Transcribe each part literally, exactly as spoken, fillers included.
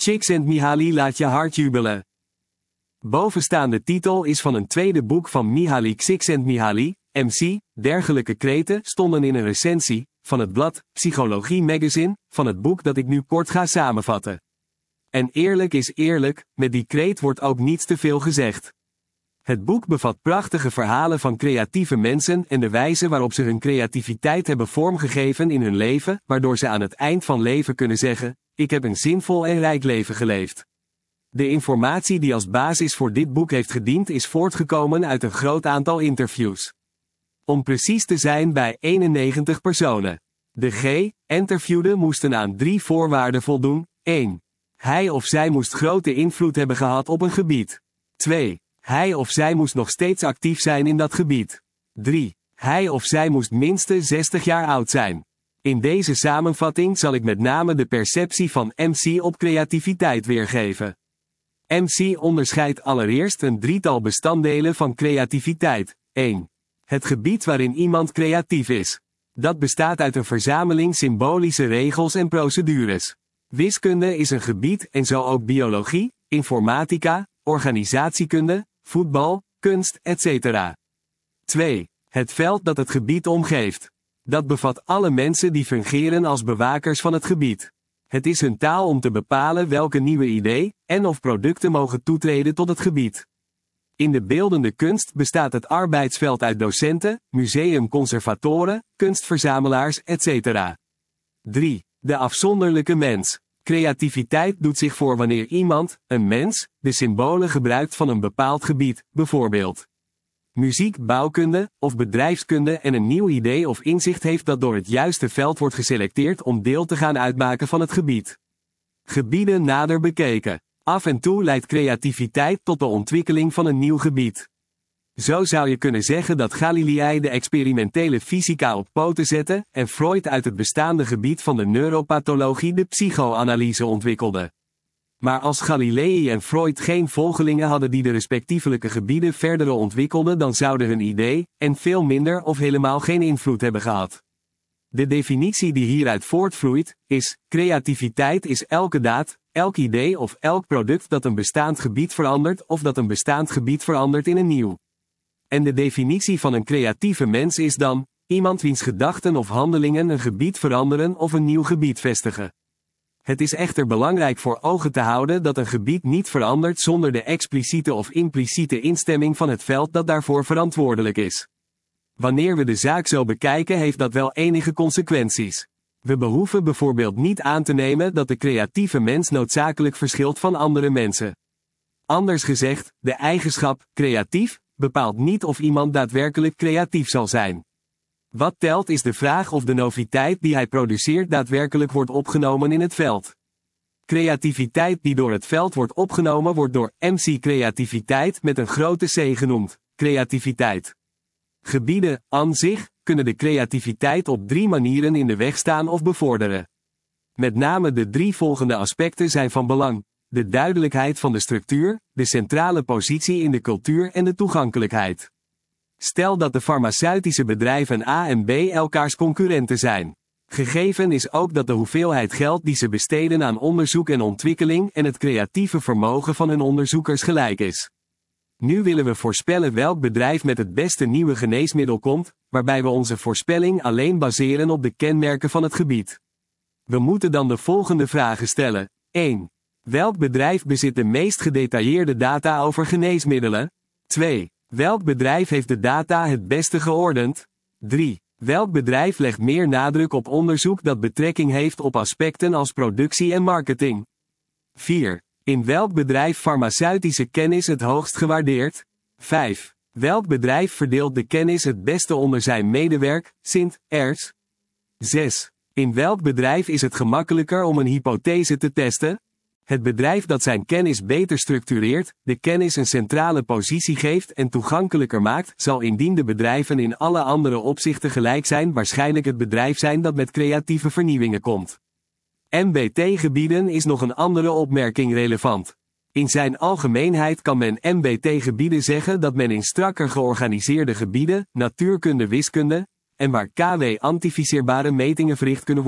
Csikszentmihalyi laat je hart jubelen. Bovenstaande titel is van een tweede boek van Mihaly Csikszentmihalyi, M C. Dergelijke kreten stonden in een recensie van het blad Psychologie Magazine van het boek dat ik nu kort ga samenvatten. En eerlijk is eerlijk, met die kreet wordt ook niets te veel gezegd. Het boek bevat prachtige verhalen van creatieve mensen en de wijze waarop ze hun creativiteit hebben vormgegeven in hun leven, waardoor ze aan het eind van leven kunnen zeggen: ik heb een zinvol en rijk leven geleefd. De informatie die als basis voor dit boek heeft gediend is voortgekomen uit een groot aantal interviews. Om precies te zijn bij eenennegentig personen. De ge-interviewden moesten aan drie voorwaarden voldoen. één. Hij of zij moest grote invloed hebben gehad op een gebied. twee. Hij of zij moest nog steeds actief zijn in dat gebied. drie. Hij of zij moest minstens zestig jaar oud zijn. In deze samenvatting zal ik met name de perceptie van M C op creativiteit weergeven. M C onderscheidt allereerst een drietal bestanddelen van creativiteit. één. Het gebied waarin iemand creatief is. Dat bestaat uit een verzameling symbolische regels en procedures. Wiskunde is een gebied en zo ook biologie, informatica, organisatiekunde, voetbal, kunst, et cetera. twee. Het veld dat het gebied omgeeft. Dat bevat alle mensen die fungeren als bewakers van het gebied. Het is hun taal om te bepalen welke nieuwe idee en of producten mogen toetreden tot het gebied. In de beeldende kunst bestaat het arbeidsveld uit docenten, museumconservatoren, kunstverzamelaars, et cetera. drie. De afzonderlijke mens. Creativiteit doet zich voor wanneer iemand, een mens, de symbolen gebruikt van een bepaald gebied, bijvoorbeeld muziek, bouwkunde of bedrijfskunde en een nieuw idee of inzicht heeft dat door het juiste veld wordt geselecteerd om deel te gaan uitmaken van het gebied. Gebieden nader bekeken. Af en toe leidt creativiteit tot de ontwikkeling van een nieuw gebied. Zo zou je kunnen zeggen dat Galilei de experimentele fysica op poten zette en Freud uit het bestaande gebied van de neuropathologie de psychoanalyse ontwikkelde. Maar als Galilei en Freud geen volgelingen hadden die de respectievelijke gebieden verder ontwikkelden, dan zouden hun idee en veel minder of helemaal geen invloed hebben gehad. De definitie die hieruit voortvloeit, is: creativiteit is elke daad, elk idee of elk product dat een bestaand gebied verandert of dat een bestaand gebied verandert in een nieuw. En de definitie van een creatieve mens is dan: iemand wiens gedachten of handelingen een gebied veranderen of een nieuw gebied vestigen. Het is echter belangrijk voor ogen te houden dat een gebied niet verandert zonder de expliciete of impliciete instemming van het veld dat daarvoor verantwoordelijk is. Wanneer we de zaak zo bekijken, heeft dat wel enige consequenties. We behoeven bijvoorbeeld niet aan te nemen dat de creatieve mens noodzakelijk verschilt van andere mensen. Anders gezegd, de eigenschap creatief bepaalt niet of iemand daadwerkelijk creatief zal zijn. Wat telt is de vraag of de noviteit die hij produceert daadwerkelijk wordt opgenomen in het veld. Creativiteit die door het veld wordt opgenomen wordt door M C creativiteit met een grote C genoemd, creativiteit. Gebieden, aan zich, kunnen de creativiteit op drie manieren in de weg staan of bevorderen. Met name de drie volgende aspecten zijn van belang: de duidelijkheid van de structuur, de centrale positie in de cultuur en de toegankelijkheid. Stel dat de farmaceutische bedrijven A en B elkaars concurrenten zijn. Gegeven is ook dat de hoeveelheid geld die ze besteden aan onderzoek en ontwikkeling en het creatieve vermogen van hun onderzoekers gelijk is. Nu willen we voorspellen welk bedrijf met het beste nieuwe geneesmiddel komt, waarbij we onze voorspelling alleen baseren op de kenmerken van het gebied. We moeten dan de volgende vragen stellen. één. Welk bedrijf bezit de meest gedetailleerde data over geneesmiddelen? twee. Welk bedrijf heeft de data het beste geordend? drie. Welk bedrijf legt meer nadruk op onderzoek dat betrekking heeft op aspecten als productie en marketing? vier. In welk bedrijf farmaceutische kennis het hoogst gewaardeerd? vijf. Welk bedrijf verdeelt de kennis het beste onder zijn medewerkers? zes. In welk bedrijf is het gemakkelijker om een hypothese te testen? Het bedrijf dat zijn kennis beter structureert, de kennis een centrale positie geeft en toegankelijker maakt, zal indien de bedrijven in alle andere opzichten gelijk zijn, waarschijnlijk het bedrijf zijn dat met creatieve vernieuwingen komt. M B T-gebieden is nog een andere opmerking relevant. In zijn algemeenheid kan men M B T-gebieden zeggen dat men in strakker georganiseerde gebieden, natuurkunde, wiskunde, en waar K W-antificeerbare metingen verricht kunnen worden,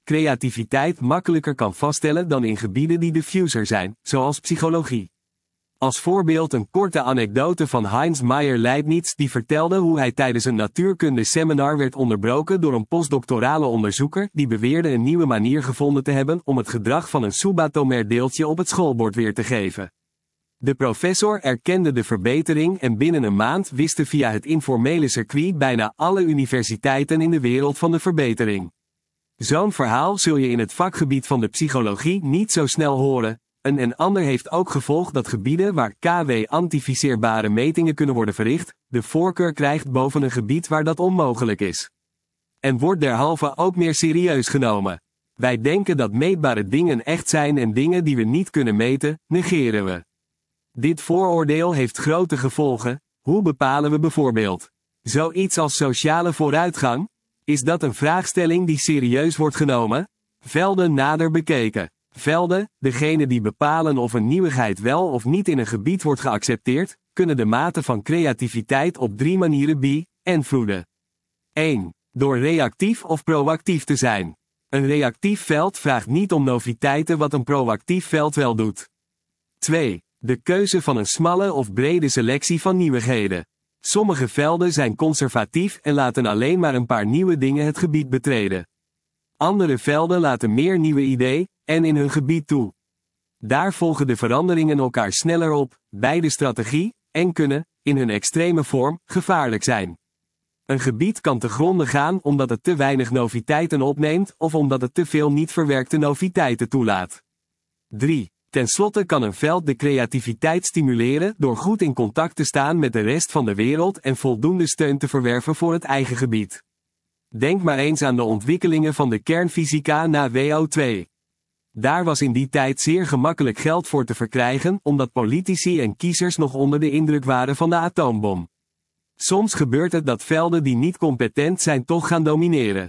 creativiteit makkelijker kan vaststellen dan in gebieden die diffuser zijn, zoals psychologie. Als voorbeeld een korte anekdote van Heinz Meyer-Leibniz die vertelde hoe hij tijdens een natuurkunde-seminar werd onderbroken door een postdoctorale onderzoeker die beweerde een nieuwe manier gevonden te hebben om het gedrag van een subatomair deeltje op het schoolbord weer te geven. De professor erkende de verbetering en binnen een maand wisten via het informele circuit bijna alle universiteiten in de wereld van de verbetering. Zo'n verhaal zul je in het vakgebied van de psychologie niet zo snel horen. Een en ander heeft ook gevolgd dat gebieden waar K W-antificeerbare metingen kunnen worden verricht, de voorkeur krijgt boven een gebied waar dat onmogelijk is. En wordt derhalve ook meer serieus genomen. Wij denken dat meetbare dingen echt zijn en dingen die we niet kunnen meten, negeren we. Dit vooroordeel heeft grote gevolgen. Hoe bepalen we bijvoorbeeld zoiets als sociale vooruitgang? Is dat een vraagstelling die serieus wordt genomen? Velden nader bekeken. Velden, degene die bepalen of een nieuwigheid wel of niet in een gebied wordt geaccepteerd, kunnen de mate van creativiteit op drie manieren beïnvloeden. één. Door reactief of proactief te zijn. Een reactief veld vraagt niet om noviteiten wat een proactief veld wel doet. twee. De keuze van een smalle of brede selectie van nieuwigheden. Sommige velden zijn conservatief en laten alleen maar een paar nieuwe dingen het gebied betreden. Andere velden laten meer nieuwe ideeën en in hun gebied toe. Daar volgen de veranderingen elkaar sneller op, beide strategie, en kunnen, in hun extreme vorm, gevaarlijk zijn. Een gebied kan te gronde gaan omdat het te weinig noviteiten opneemt of omdat het te veel niet verwerkte noviteiten toelaat. drie. Ten slotte kan een veld de creativiteit stimuleren door goed in contact te staan met de rest van de wereld en voldoende steun te verwerven voor het eigen gebied. Denk maar eens aan de ontwikkelingen van de kernfysica na W O twee. Daar was in die tijd zeer gemakkelijk geld voor te verkrijgen omdat politici en kiezers nog onder de indruk waren van de atoombom. Soms gebeurt het dat velden die niet competent zijn toch gaan domineren.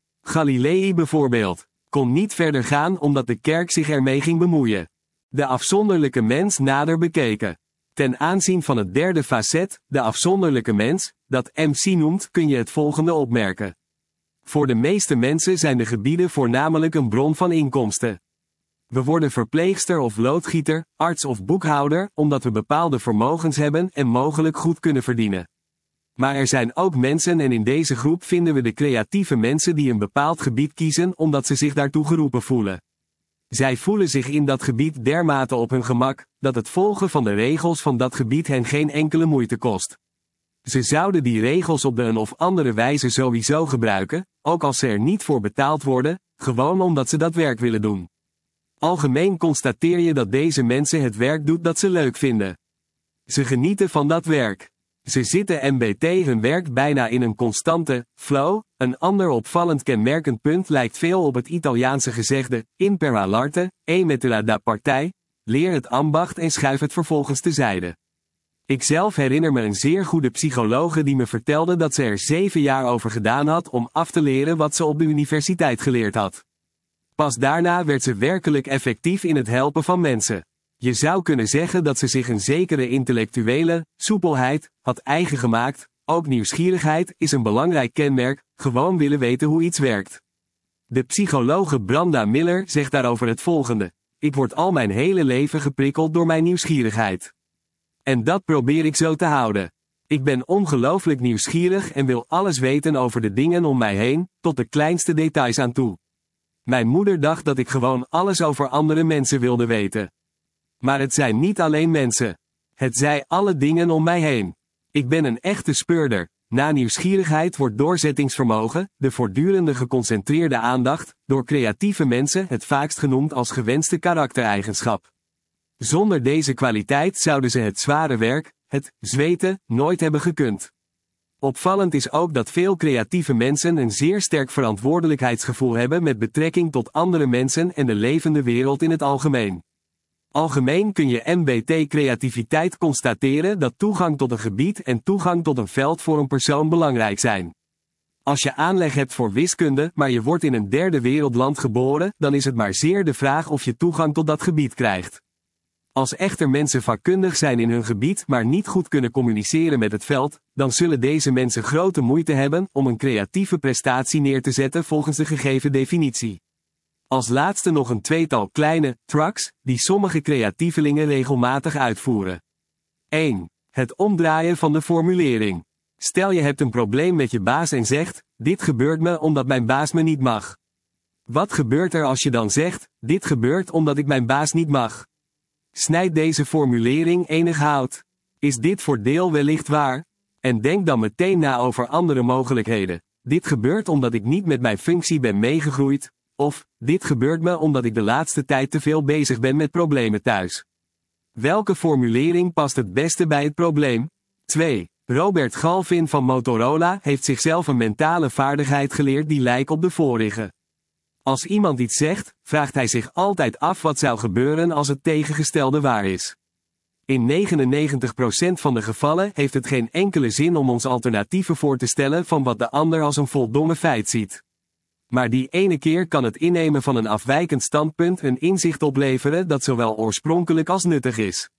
Galilei bijvoorbeeld kon niet verder gaan omdat de kerk zich ermee ging bemoeien. De afzonderlijke mens nader bekeken. Ten aanzien van het derde facet, de afzonderlijke mens, dat M C noemt, kun je het volgende opmerken. Voor de meeste mensen zijn de gebieden voornamelijk een bron van inkomsten. We worden verpleegster of loodgieter, arts of boekhouder, omdat we bepaalde vermogens hebben en mogelijk goed kunnen verdienen. Maar er zijn ook mensen en in deze groep vinden we de creatieve mensen die een bepaald gebied kiezen omdat ze zich daartoe geroepen voelen. Zij voelen zich in dat gebied dermate op hun gemak, dat het volgen van de regels van dat gebied hen geen enkele moeite kost. Ze zouden die regels op de een of andere wijze sowieso gebruiken, ook als ze er niet voor betaald worden, gewoon omdat ze dat werk willen doen. Algemeen constateer je dat deze mensen het werk doen dat ze leuk vinden. Ze genieten van dat werk. Ze zitten M B T hun werk bijna in een constante flow. Een ander opvallend kenmerkend punt lijkt veel op het Italiaanse gezegde, impara l'arte, e mettila da parte, leer het ambacht en schuif het vervolgens tezijde. Ikzelf herinner me een zeer goede psychologe die me vertelde dat ze er zeven jaar over gedaan had om af te leren wat ze op de universiteit geleerd had. Pas daarna werd ze werkelijk effectief in het helpen van mensen. Je zou kunnen zeggen dat ze zich een zekere intellectuele soepelheid had eigen gemaakt. Ook nieuwsgierigheid is een belangrijk kenmerk, gewoon willen weten hoe iets werkt. De psychologe Branda Miller zegt daarover het volgende: ik word al mijn hele leven geprikkeld door mijn nieuwsgierigheid. En dat probeer ik zo te houden. Ik ben ongelooflijk nieuwsgierig en wil alles weten over de dingen om mij heen, tot de kleinste details aan toe. Mijn moeder dacht dat ik gewoon alles over andere mensen wilde weten. Maar het zijn niet alleen mensen. Het zijn alle dingen om mij heen. Ik ben een echte speurder. Na nieuwsgierigheid wordt doorzettingsvermogen, de voortdurende geconcentreerde aandacht, door creatieve mensen het vaakst genoemd als gewenste karaktereigenschap. Zonder deze kwaliteit zouden ze het zware werk, het zweten, nooit hebben gekund. Opvallend is ook dat veel creatieve mensen een zeer sterk verantwoordelijkheidsgevoel hebben met betrekking tot andere mensen en de levende wereld in het algemeen. Algemeen kun je M B T-creativiteit constateren dat toegang tot een gebied en toegang tot een veld voor een persoon belangrijk zijn. Als je aanleg hebt voor wiskunde, maar je wordt in een derde wereldland geboren, dan is het maar zeer de vraag of je toegang tot dat gebied krijgt. Als echter mensen vakkundig zijn in hun gebied, maar niet goed kunnen communiceren met het veld, dan zullen deze mensen grote moeite hebben om een creatieve prestatie neer te zetten volgens de gegeven definitie. Als laatste nog een tweetal kleine trucs die sommige creatievelingen regelmatig uitvoeren. één. Het omdraaien van de formulering. Stel je hebt een probleem met je baas en zegt, dit gebeurt me omdat mijn baas me niet mag. Wat gebeurt er als je dan zegt, dit gebeurt omdat ik mijn baas niet mag? Snijdt deze formulering enig hout? Is dit voordeel wellicht waar? En denk dan meteen na over andere mogelijkheden. Dit gebeurt omdat ik niet met mijn functie ben meegegroeid, of, dit gebeurt me omdat ik de laatste tijd te veel bezig ben met problemen thuis. Welke formulering past het beste bij het probleem? twee. Robert Galvin van Motorola heeft zichzelf een mentale vaardigheid geleerd die lijkt op de vorige. Als iemand iets zegt, vraagt hij zich altijd af wat zou gebeuren als het tegengestelde waar is. In negenennegentig procent van de gevallen heeft het geen enkele zin om ons alternatieven voor te stellen van wat de ander als een voldongen feit ziet. Maar die ene keer kan het innemen van een afwijkend standpunt een inzicht opleveren dat zowel oorspronkelijk als nuttig is.